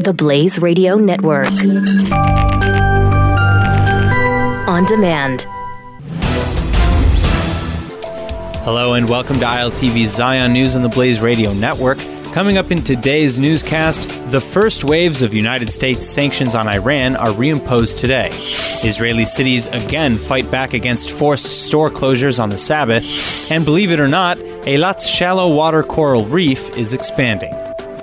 The Blaze Radio Network. On demand. Hello and welcome to ILTV's Zion News on the Blaze Radio Network. Coming up in today's newscast, the first waves of United States sanctions on Iran are reimposed today. Israeli cities again fight back against forced store closures on the Sabbath. And believe it or not, Eilat's shallow water coral reef is expanding.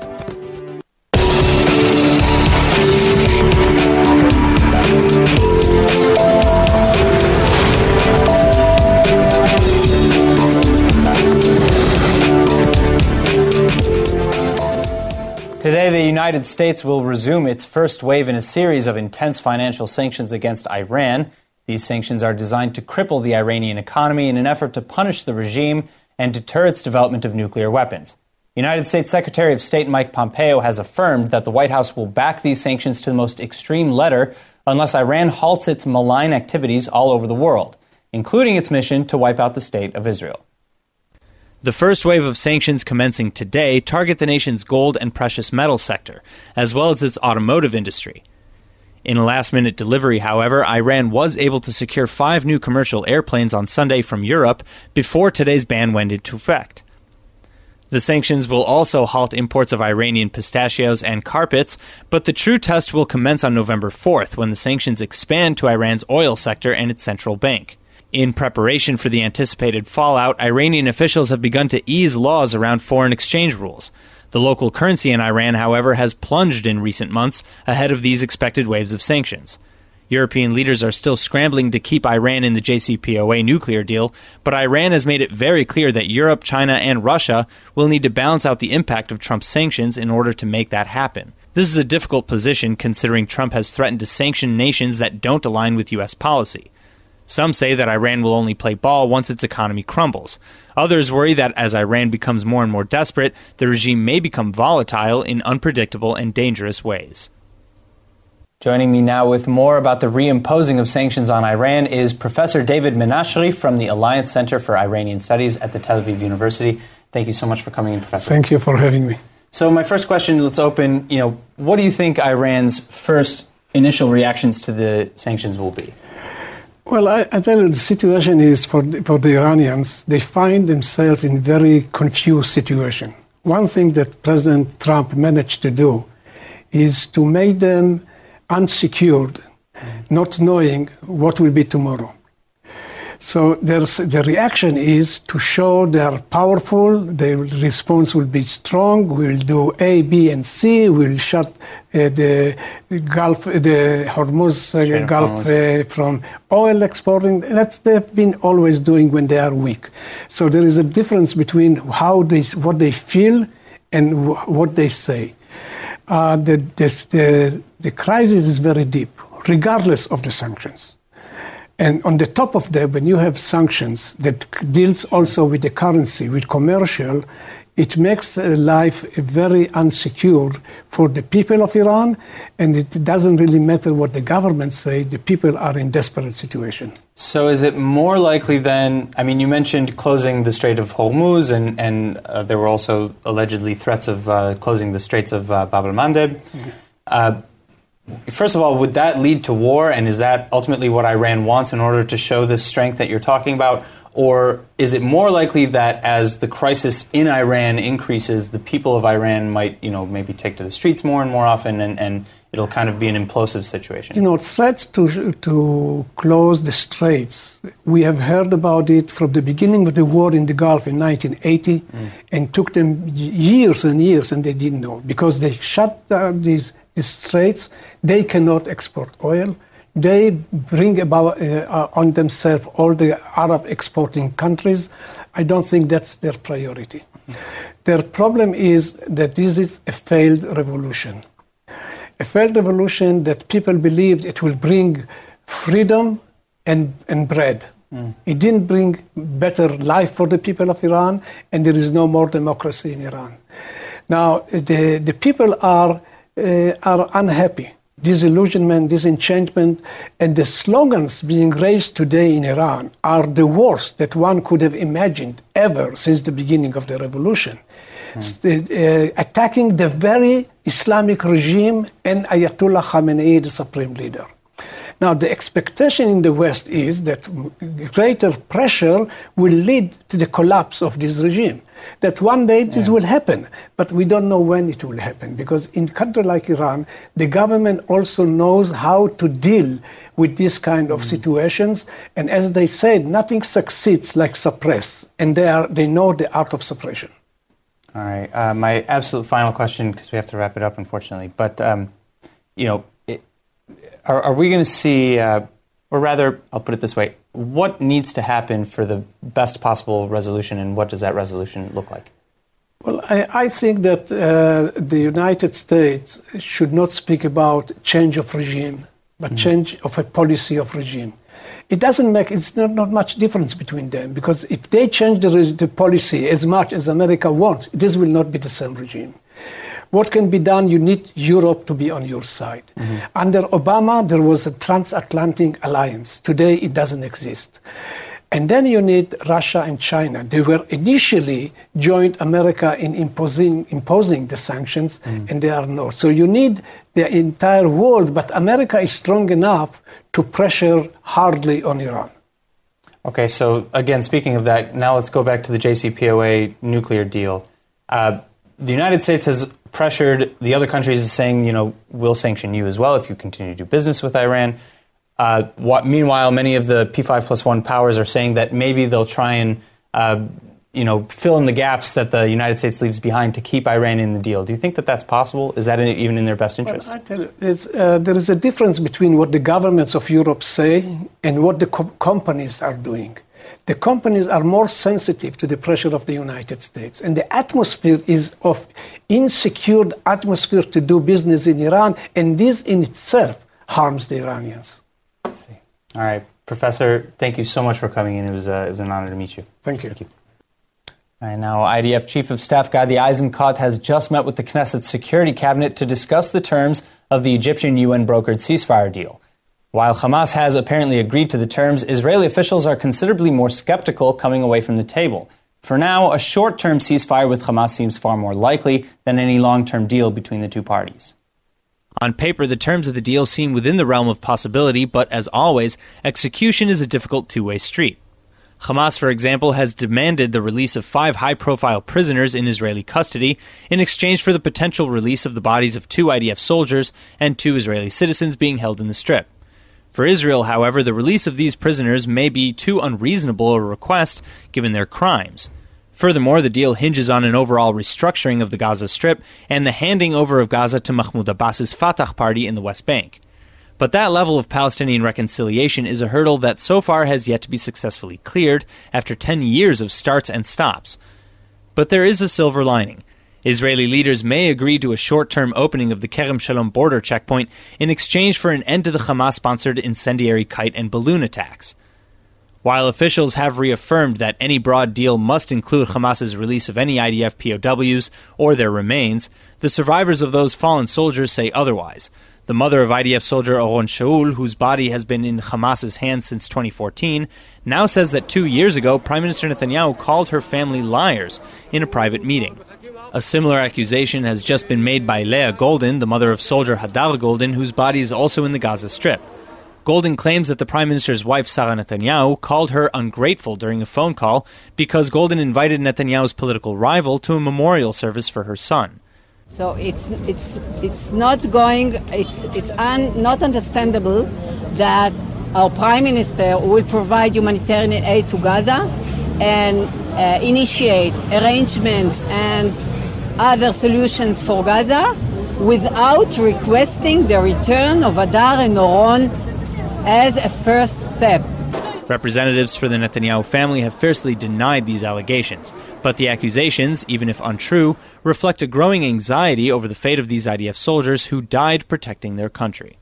Today, the United States will resume its first wave in a series of intense financial sanctions against Iran. These sanctions are designed to cripple the Iranian economy in an effort to punish the regime and deter its development of nuclear weapons. United States Secretary of State Mike Pompeo has affirmed that the White House will back these sanctions to the most extreme letter unless Iran halts its malign activities all over the world, including its mission to wipe out the state of Israel. The first wave of sanctions commencing today target the nation's gold and precious metal sector, as well as its automotive industry. In a last-minute delivery, however, Iran was able to secure 5 new commercial airplanes on Sunday from Europe before today's ban went into effect. The sanctions will also halt imports of Iranian pistachios and carpets, but the true test will commence on November 4th when the sanctions expand to Iran's oil sector and its central bank. In preparation for the anticipated fallout, Iranian officials have begun to ease laws around foreign exchange rules. The local currency in Iran, however, has plunged in recent months ahead of these expected waves of sanctions. European leaders are still scrambling to keep Iran in the JCPOA nuclear deal, but Iran has made it very clear that Europe, China, and Russia will need to balance out the impact of Trump's sanctions in order to make that happen. This is a difficult position considering Trump has threatened to sanction nations that don't align with U.S. policy. Some say that Iran will only play ball once its economy crumbles. Others worry that as Iran becomes more and more desperate, the regime may become volatile in unpredictable and dangerous ways. Joining me now with more about the reimposing of sanctions on Iran is Professor David Menashri from the Alliance Center for Iranian Studies at the Tel Aviv University. Thank you so much for coming in, Professor. Thank you for having me. So my first question, let's open, what do you think Iran's first initial reactions to the sanctions will be? Well, I tell you, the situation is for the Iranians, they find themselves in a very confused situation. One thing that President Trump managed to do is to make them unsecured, not knowing what will be tomorrow. So the reaction is to show they are powerful, their response will be strong, we'll do A, B, and C, we'll shut the Hormuz Gulf from oil exporting. That's they've been always doing when they are weak. So there is a difference between what they feel and what they say. The crisis is very deep, regardless of the sanctions. And on the top of that, when you have sanctions that deals also with the currency, with commercial, it makes life very unsecure for the people of Iran, and it doesn't really matter what the government say, the people are in desperate situation. So is it more likely then, you mentioned closing the Strait of Hormuz, and there were also allegedly threats of closing the Straits of Bab el-Mandeb. First of all, would that lead to war, and is that ultimately what Iran wants in order to show this strength that you're talking about? Or is it more likely that as the crisis in Iran increases, the people of Iran might, maybe take to the streets more and more often, and it'll kind of be an implosive situation? Threats to close the straits, we have heard about it from the beginning of the war in the Gulf in 1980, and took them years and years, and they didn't know, because they shut down these straits. They cannot export oil. They bring about on themselves all the Arab exporting countries. I don't think that's their priority. Their problem is that this is a failed revolution. A failed revolution that people believed it will bring freedom and bread. It didn't bring better life for the people of Iran, and there is no more democracy in Iran. Now, the people are unhappy. Disillusionment, disenchantment, and the slogans being raised today in Iran are the worst that one could have imagined ever since the beginning of the revolution. attacking the very Islamic regime and Ayatollah Khamenei, the supreme leader. Now, the expectation in the West is that greater pressure will lead to the collapse of this regime. That one day this will happen, but we don't know when it will happen, because in a country like Iran, the government also knows how to deal with this kind of situations. And as they said, nothing succeeds like suppress, and they know the art of suppression. All right. My absolute final question, because we have to wrap it up, unfortunately, but, are we going to see, or rather, I'll put it this way, what needs to happen for the best possible resolution, and what does that resolution look like? Well, I think that the United States should not speak about change of regime, but change of a policy of regime. It's not much difference between them, because if they change the policy as much as America wants, this will not be the same regime. What can be done? You need Europe to be on your side. Under Obama, there was a transatlantic alliance. Today, it doesn't exist. And then you need Russia and China. They were initially joined America in imposing the sanctions, and they are not. So you need the entire world, but America is strong enough to pressure hardly on Iran. Okay, so again, speaking of that, now let's go back to the JCPOA nuclear deal. The United States has pressured the other countries, saying, we'll sanction you as well if you continue to do business with Iran. Meanwhile, many of the P5+1 powers are saying that maybe they'll try and, fill in the gaps that the United States leaves behind to keep Iran in the deal. Do you think that that's possible? Is that even in their best interest? Well, I tell you, there is a difference between what the governments of Europe say and what the companies are doing. The companies are more sensitive to the pressure of the United States, and the atmosphere is of insecure atmosphere to do business in Iran, and this in itself harms the Iranians. I see. All right, Professor, thank you so much for coming in. It was an honor to meet you. Thank you. All right, now IDF Chief of Staff Gadi Eisenkot has just met with the Knesset Security Cabinet to discuss the terms of the Egyptian UN-brokered ceasefire deal. While Hamas has apparently agreed to the terms, Israeli officials are considerably more skeptical coming away from the table. For now, a short-term ceasefire with Hamas seems far more likely than any long-term deal between the two parties. On paper, the terms of the deal seem within the realm of possibility, but as always, execution is a difficult two-way street. Hamas, for example, has demanded the release of 5 high-profile prisoners in Israeli custody in exchange for the potential release of the bodies of 2 IDF soldiers and 2 Israeli citizens being held in the Strip. For Israel, however, the release of these prisoners may be too unreasonable a request given their crimes. Furthermore, the deal hinges on an overall restructuring of the Gaza Strip and the handing over of Gaza to Mahmoud Abbas's Fatah party in the West Bank. But that level of Palestinian reconciliation is a hurdle that so far has yet to be successfully cleared after 10 years of starts and stops. But there is a silver lining. Israeli leaders may agree to a short-term opening of the Kerem Shalom border checkpoint in exchange for an end to the Hamas-sponsored incendiary kite and balloon attacks. While officials have reaffirmed that any broad deal must include Hamas's release of any IDF POWs or their remains, the survivors of those fallen soldiers say otherwise. The mother of IDF soldier Oron Shaul, whose body has been in Hamas's hands since 2014, now says that 2 years ago, Prime Minister Netanyahu called her family liars in a private meeting. A similar accusation has just been made by Leah Golden, the mother of soldier Hadar Golden, whose body is also in the Gaza Strip. Golden claims that the Prime Minister's wife, Sarah Netanyahu, called her ungrateful during a phone call because Golden invited Netanyahu's political rival to a memorial service for her son. So it's not understandable that our Prime Minister will provide humanitarian aid to Gaza and initiate arrangements and other solutions for Gaza without requesting the return of Hadar and Oron as a first step. Representatives for the Netanyahu family have fiercely denied these allegations, but the accusations, even if untrue, reflect a growing anxiety over the fate of these IDF soldiers who died protecting their country.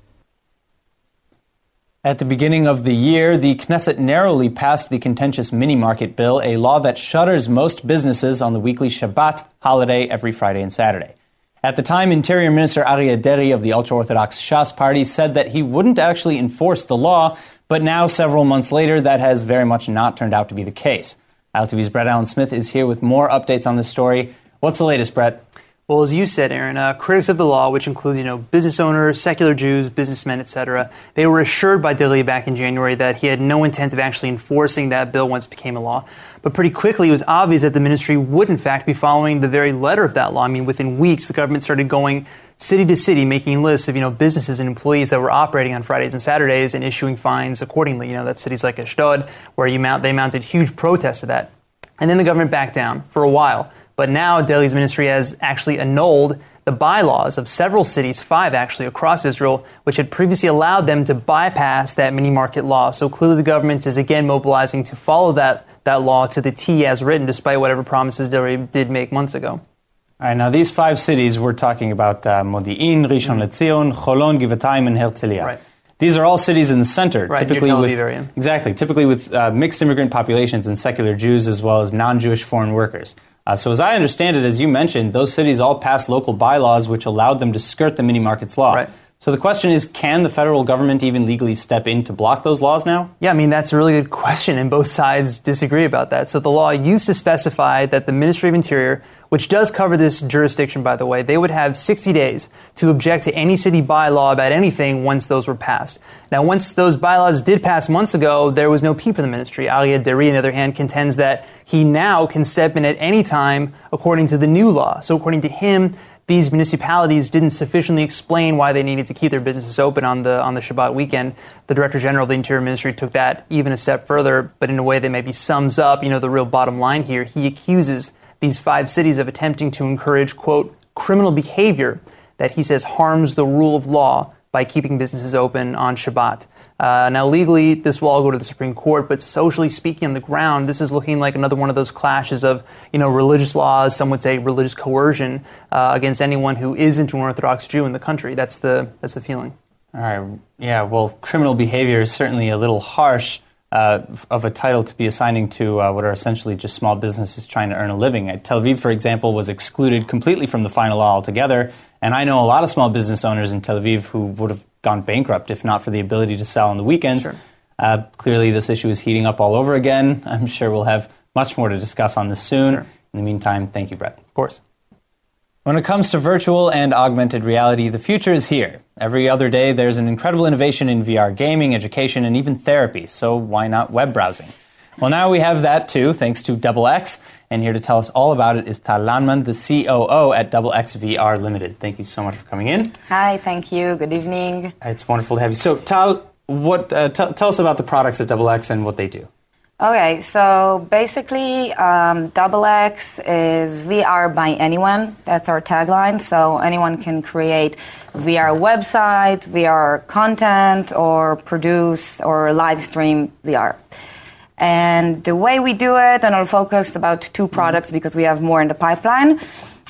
At the beginning of the year, the Knesset narrowly passed the contentious mini-market bill, a law that shutters most businesses on the weekly Shabbat holiday every Friday and Saturday. At the time, Interior Minister Aryeh Deri of the ultra-Orthodox Shas party said that he wouldn't actually enforce the law, but now, several months later, that has very much not turned out to be the case. ILTV's Brett Allen Smith is here with more updates on this story. What's the latest, Brett? Well, as you said, Aaron, critics of the law, which includes, business owners, secular Jews, businessmen, etc., they were assured by Dilly back in January that he had no intent of actually enforcing that bill once it became a law. But pretty quickly, it was obvious that the ministry would, in fact, be following the very letter of that law. I mean, within weeks, the government started going city to city, making lists of, businesses and employees that were operating on Fridays and Saturdays and issuing fines accordingly. That's cities like Ashdod, where they mounted huge protests to that. And then the government backed down for a while. But now Dilly's ministry has actually annulled the bylaws of several cities, 5 actually, across Israel, which had previously allowed them to bypass that mini-market law. So clearly the government is again mobilizing to follow that law to the T as written, despite whatever promises Dilly did make months ago. All right, now these 5 cities, we're talking about Modi'in, Rishon LeZion, Cholon, Givatayim, and Herzliya. Right. These are all cities in the center, typically with mixed immigrant populations and secular Jews as well as non-Jewish foreign workers. So as I understand it, as you mentioned, those cities all passed local bylaws which allowed them to skirt the mini-markets law. Right. So the question is, can the federal government even legally step in to block those laws now? Yeah, that's a really good question, and both sides disagree about that. So the law used to specify that the Ministry of Interior, which does cover this jurisdiction, by the way, they would have 60 days to object to any city bylaw about anything once those were passed. Now, once those bylaws did pass months ago, there was no peep in the ministry. Aryeh Deri, on the other hand, contends that he now can step in at any time according to the new law. So according to him, these municipalities didn't sufficiently explain why they needed to keep their businesses open on the Shabbat weekend. The Director General of the Interior Ministry took that even a step further, but in a way that maybe sums up, the real bottom line here. He accuses these 5 cities of attempting to encourage, quote, criminal behavior that he says harms the rule of law by keeping businesses open on Shabbat. Now, legally, this will all go to the Supreme Court, but socially speaking, on the ground, this is looking like another one of those clashes of, religious laws, some would say religious coercion, against anyone who isn't an Orthodox Jew in the country. That's the feeling. All right. Yeah, well, criminal behavior is certainly a little harsh of a title to be assigning to what are essentially just small businesses trying to earn a living. Tel Aviv, for example, was excluded completely from the final law altogether, and I know a lot of small business owners in Tel Aviv who would have gone bankrupt if not for the ability to sell on the weekends. Sure. Clearly, this issue is heating up all over again. I'm sure we'll have much more to discuss on this soon. Sure. In the meantime, thank you, Brett. Of course. When it comes to virtual and augmented reality, the future is here. Every other day, there's an incredible innovation in VR gaming, education, and even therapy. So why not web browsing? Well, now we have that too, thanks to DoubleX. And here to tell us all about it is Tal Landman, the COO at DoubleX VR Limited. Thank you so much for coming in. Hi, thank you. Good evening. It's wonderful to have you. So, Tal, tell us about the products at DoubleX and what they do. Okay, so basically, DoubleX is VR by anyone. That's our tagline. So anyone can create VR website, VR content, or produce or live stream VR. And the way we do it, and I'll focus about 2 products because we have more in the pipeline.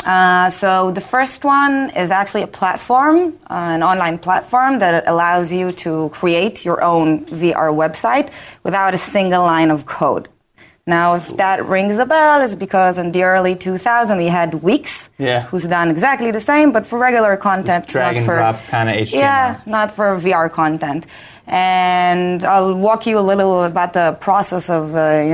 So the first one is actually a platform, an online platform that allows you to create your own VR website without a single line of code. Now, if that rings a bell, it's because in the early 2000s we had Wix, who's done exactly the same, but for regular content. Just drag and drop kind of HTML. Yeah, not for VR content. And I'll walk you a little about the process of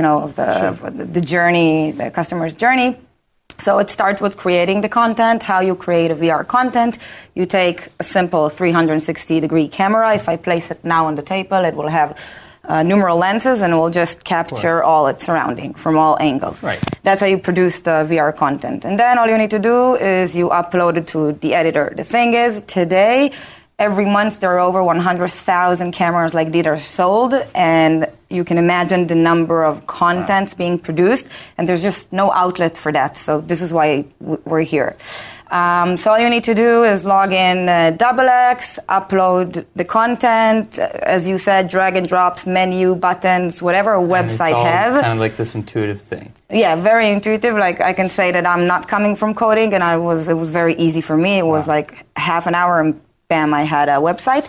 the journey, the customer's journey. So it starts with creating the content, how you create a VR content. You take a simple 360-degree camera. If I place it now on the table, it will have numeral lenses and it will just capture all its surrounding from all angles. Right. That's how you produce the VR content. And then all you need to do is you upload it to the editor. The thing is, today, every month there are over 100,000 cameras like these are sold, and you can imagine the number of contents being produced, and there's just no outlet for that. So this is why we're here. So all you need to do is log in DoubleX, upload the content, as you said, drag and drops, menu, buttons, whatever a website has. Kind of like this intuitive thing. Yeah, very intuitive. Like I can say that I'm not coming from coding, and it was very easy for me. It was like half an hour, and bam, I had a website.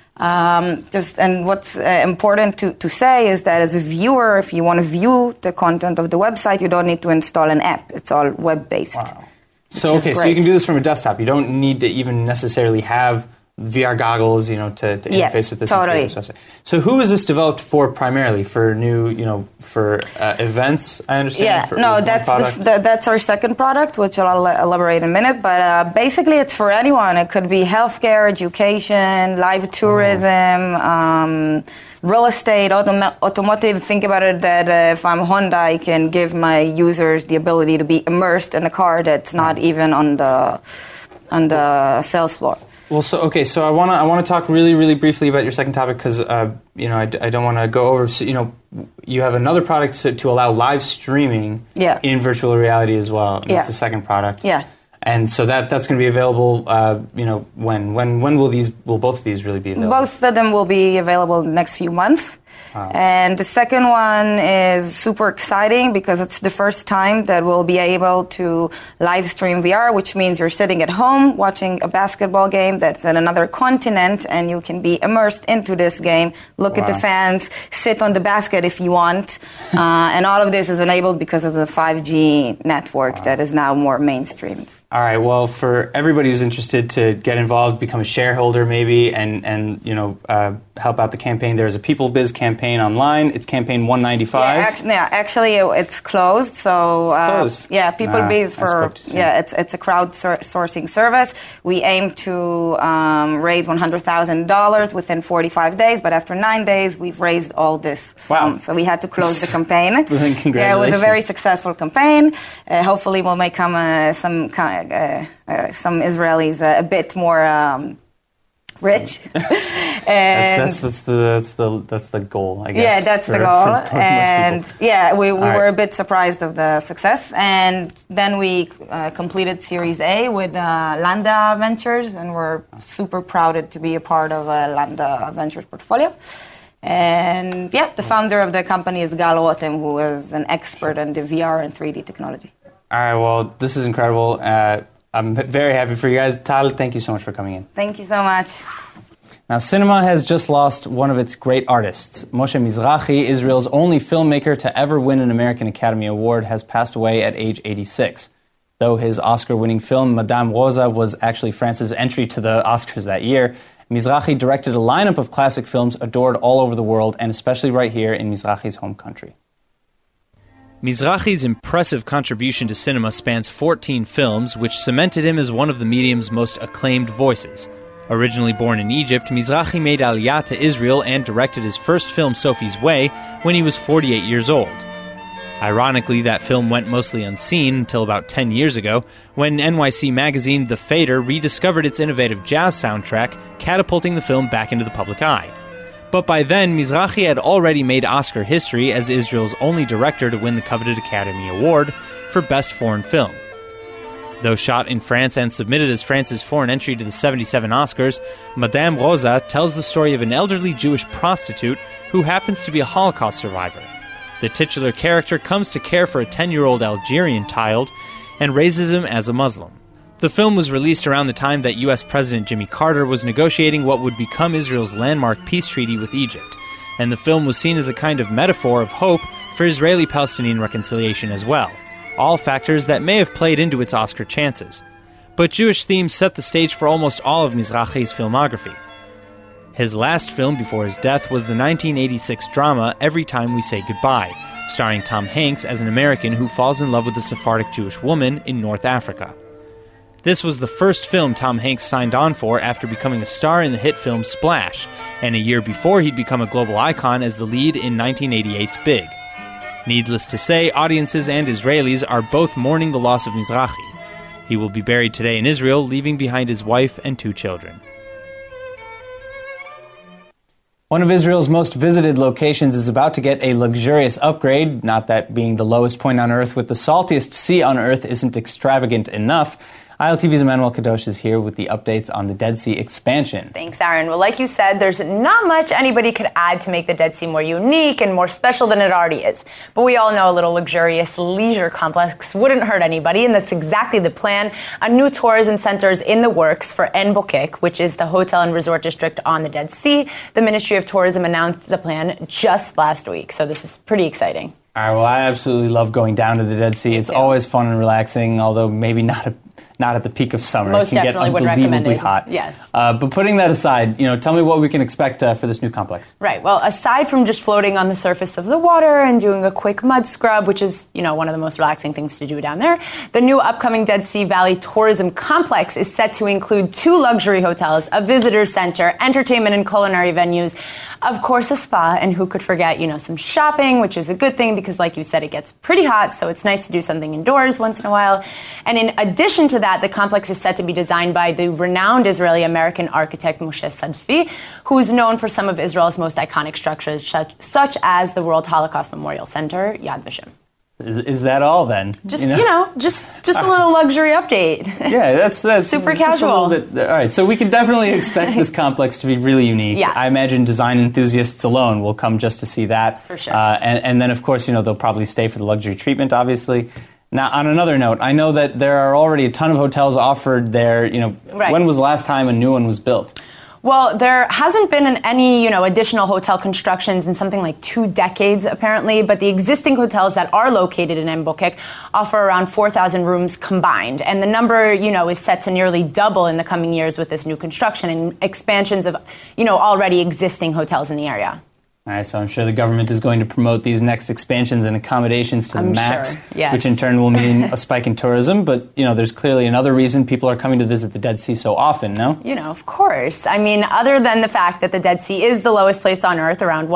And what's important to say is that as a viewer, if you want to view the content of the website, you don't need to install an app. It's all web-based. Wow. So you can do this from a desktop. You don't need to even necessarily have VR goggles, to interface with this. Totally. So who is this developed for primarily? For new, for events, I understand? That's our second product, which I'll elaborate in a minute. But basically, it's for anyone. It could be healthcare, education, live tourism, real estate, automotive. Think about it that if I'm Honda, I can give my users the ability to be immersed in a car that's not even on the sales floor. Well, so I want to talk really, really briefly about your second topic because I don't want to go over. So, you have another product to allow live streaming in virtual reality as well. That's the second product. Yeah. And so that's going to be available. When will both of these really be available? Both of them will be available in the next few months. Wow. And the second one is super exciting because it's the first time that we'll be able to live stream VR, which means you're sitting at home watching a basketball game that's in another continent, and you can be immersed into this game, look at the fans, sit on the basket if you want. And all of this is enabled because of the 5G network that is now more mainstream. All right. Well, for everybody who's interested to get involved, become a shareholder maybe, and help out the campaign, there's a PeopleBiz campaign online. It's campaign 195. Actually, it's closed. So it's closed. PeopleBiz it's a crowdsourcing service. We aim to raise $100,000 within 45 days, but after 9 days, we've raised all this sum. Wow. So we had to close the campaign. Congratulations. Yeah, it was a very successful campaign. Hopefully, we'll make some Israelis a bit more rich. That's the goal, I guess. Yeah, that's the goal. We were a bit surprised of the success, and then we completed Series A with Landa Ventures, and we're super proud to be a part of Landa Ventures portfolio. And the founder of the company is Gal Rotem, who is an expert in the VR and 3D technology. All right, well, this is incredible. I'm very happy for you guys. Tal, thank you so much for coming in. Thank you so much. Now, cinema has just lost one of its great artists. Moshe Mizrahi, Israel's only filmmaker to ever win an American Academy Award, has passed away at age 86. Though his Oscar-winning film, Madame Rosa, was actually France's entry to the Oscars that year, Mizrahi directed a lineup of classic films adored all over the world, and especially right here in Mizrahi's home country. Mizrahi's impressive contribution to cinema spans 14 films, which cemented him as one of the medium's most acclaimed voices. Originally born in Egypt, Mizrahi made Aliyah to Israel and directed his first film, Sophie's Way, when he was 48 years old. Ironically, that film went mostly unseen until about 10 years ago, when NYC magazine The Fader rediscovered its innovative jazz soundtrack, catapulting the film back into the public eye. But by then, Mizrahi had already made Oscar history as Israel's only director to win the coveted Academy Award for Best Foreign Film. Though shot in France and submitted as France's foreign entry to the 77 Oscars, Madame Rosa tells the story of an elderly Jewish prostitute who happens to be a Holocaust survivor. The titular character comes to care for a 10-year-old Algerian child and raises him as a Muslim. The film was released around the time that U.S. President Jimmy Carter was negotiating what would become Israel's landmark peace treaty with Egypt, and the film was seen as a kind of metaphor of hope for Israeli-Palestinian reconciliation as well, all factors that may have played into its Oscar chances. But Jewish themes set the stage for almost all of Mizrahi's filmography. His last film before his death was the 1986 drama Every Time We Say Goodbye, starring Tom Hanks as an American who falls in love with a Sephardic Jewish woman in North Africa. This was the first film Tom Hanks signed on for after becoming a star in the hit film Splash, and a year before he'd become a global icon as the lead in 1988's Big. Needless to say, audiences and Israelis are both mourning the loss of Mizrahi. He will be buried today in Israel, leaving behind his wife and 2 children. One of Israel's most visited locations is about to get a luxurious upgrade. Not that being the lowest point on Earth with the saltiest sea on Earth isn't extravagant enough. ILTV's Emmanuel Kadosh is here with the updates on the Dead Sea expansion. Thanks, Aaron. Well, like you said, there's not much anybody could add to make the Dead Sea more unique and more special than it already is. But we all know a little luxurious leisure complex wouldn't hurt anybody, and that's exactly the plan. A new tourism center is in the works for En Bokek, which is the hotel and resort district on the Dead Sea. The Ministry of Tourism announced the plan just last week, so this is pretty exciting. All right, well, I absolutely love going down to the Dead Sea. It's always fun and relaxing, although maybe not not at the peak of summer. Most it can definitely get would recommend unbelievably it. hot. Yes. But putting that aside, tell me what we can expect for this new complex. Right. Well, aside from just floating on the surface of the water and doing a quick mud scrub, which is, one of the most relaxing things to do down there, the new upcoming Dead Sea Valley Tourism Complex is set to include 2 luxury hotels, a visitor center, entertainment and culinary venues, of course, a spa, and who could forget, some shopping, which is a good thing because, like you said, it gets pretty hot, so it's nice to do something indoors once in a while. And in addition to that, the complex is set to be designed by the renowned Israeli-American architect Moshe Sadfi, who's known for some of Israel's most iconic structures, such as the World Holocaust Memorial Center, Yad Vashem. Is that all then? Just just a little luxury update. Yeah, that's super casual. All right, so we can definitely expect this complex to be really unique. Yeah. I imagine design enthusiasts alone will come just to see that. For sure. And then, of course, they'll probably stay for the luxury treatment, obviously. Now, on another note, I know that there are already a ton of hotels offered there. Right. When was the last time a new one was built? Well, there hasn't been any, additional hotel constructions in something like 2 decades, apparently. But the existing hotels that are located in Ein Bokek offer around 4,000 rooms combined. And the number, is set to nearly double in the coming years with this new construction and expansions of, already existing hotels in the area. All right, so I'm sure the government is going to promote these next expansions and accommodations to the max, sure. Yes. which in turn will mean a spike in tourism. But, there's clearly another reason people are coming to visit the Dead Sea so often, no? Of course. I mean, other than the fact that the Dead Sea is the lowest place on Earth, around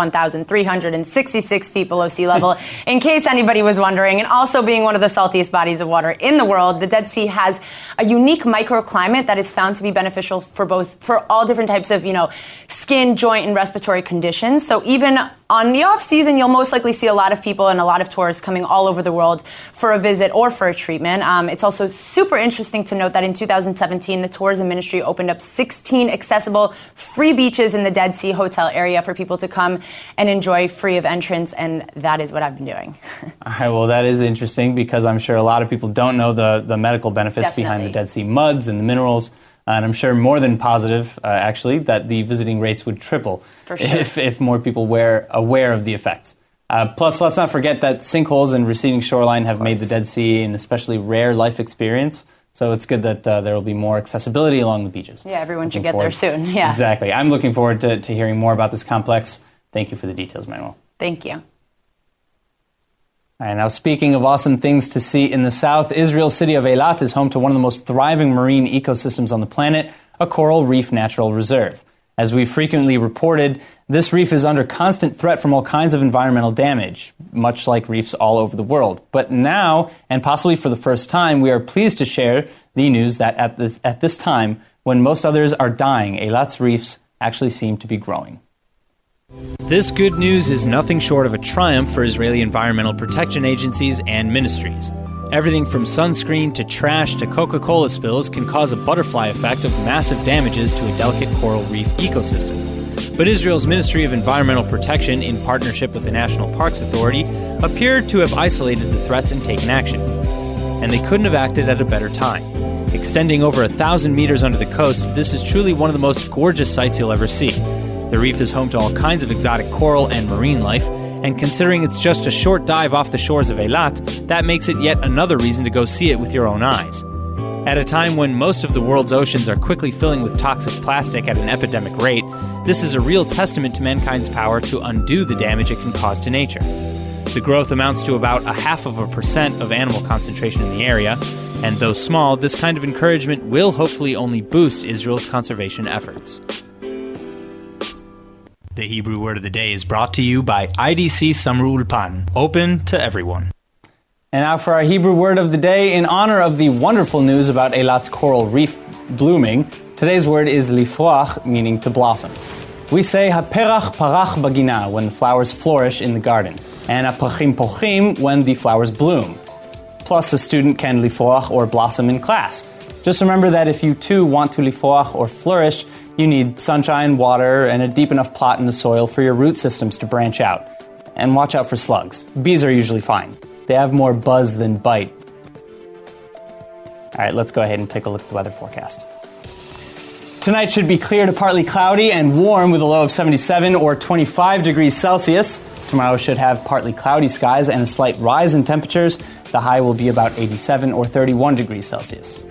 1,366 feet below sea level, in case anybody was wondering, and also being one of the saltiest bodies of water in the world, the Dead Sea has a unique microclimate that is found to be beneficial for all different types of, skin, joint, and respiratory conditions. So even on the off season, you'll most likely see a lot of people and a lot of tourists coming all over the world for a visit or for a treatment. It's also super interesting to note that in 2017, the Tourism Ministry opened up 16 accessible free beaches in the Dead Sea hotel area for people to come and enjoy free of entrance, and that is what I've been doing. All right, well, that is interesting because I'm sure a lot of people don't know the medical benefits behind the Dead Sea muds and the minerals. And I'm sure more than positive, actually, that the visiting rates would triple For sure. if more people were aware of the effects. Plus, let's not forget that sinkholes and receding shoreline have made the Dead Sea an especially rare life experience. So it's good that there will be more accessibility along the beaches. Yeah, everyone should get there soon. Yeah, exactly. I'm looking forward to hearing more about this complex. Thank you for the details, Manuel. Thank you. All right, now speaking of awesome things to see in the south, Israel's city of Eilat is home to one of the most thriving marine ecosystems on the planet, a coral reef natural reserve. As we frequently reported, this reef is under constant threat from all kinds of environmental damage, much like reefs all over the world. But now, and possibly for the first time, we are pleased to share the news that at this time, when most others are dying, Eilat's reefs actually seem to be growing. This good news is nothing short of a triumph for Israeli environmental protection agencies and ministries. Everything from sunscreen to trash to Coca-Cola spills can cause a butterfly effect of massive damages to a delicate coral reef ecosystem. But Israel's Ministry of Environmental Protection, in partnership with the National Parks Authority, appeared to have isolated the threats and taken action. And they couldn't have acted at a better time. Extending over 1,000 meters under the coast, this is truly one of the most gorgeous sights you'll ever see. The reef is home to all kinds of exotic coral and marine life, and considering it's just a short dive off the shores of Eilat, that makes it yet another reason to go see it with your own eyes. At a time when most of the world's oceans are quickly filling with toxic plastic at an epidemic rate, this is a real testament to mankind's power to undo the damage it can cause to nature. The growth amounts to about 0.5% of animal concentration in the area, and though small, this kind of encouragement will hopefully only boost Israel's conservation efforts. The Hebrew Word of the Day is brought to you by IDC Summer Ulpan, open to everyone. And now for our Hebrew Word of the Day, in honor of the wonderful news about Eilat's coral reef blooming, today's word is lifroach, meaning to blossom. We say haperach parach bagina when the flowers flourish in the garden, and aprachim pochim when the flowers bloom. Plus, a student can lifroach or blossom in class. Just remember that if you too want to lifroach or flourish, you need sunshine, water, and a deep enough plot in the soil for your root systems to branch out. And watch out for slugs. Bees are usually fine. They have more buzz than bite. All right, let's go ahead and take a look at the weather forecast. Tonight should be clear to partly cloudy and warm with a low of 77 or 25 degrees Celsius. Tomorrow should have partly cloudy skies and a slight rise in temperatures. The high will be about 87 or 31 degrees Celsius.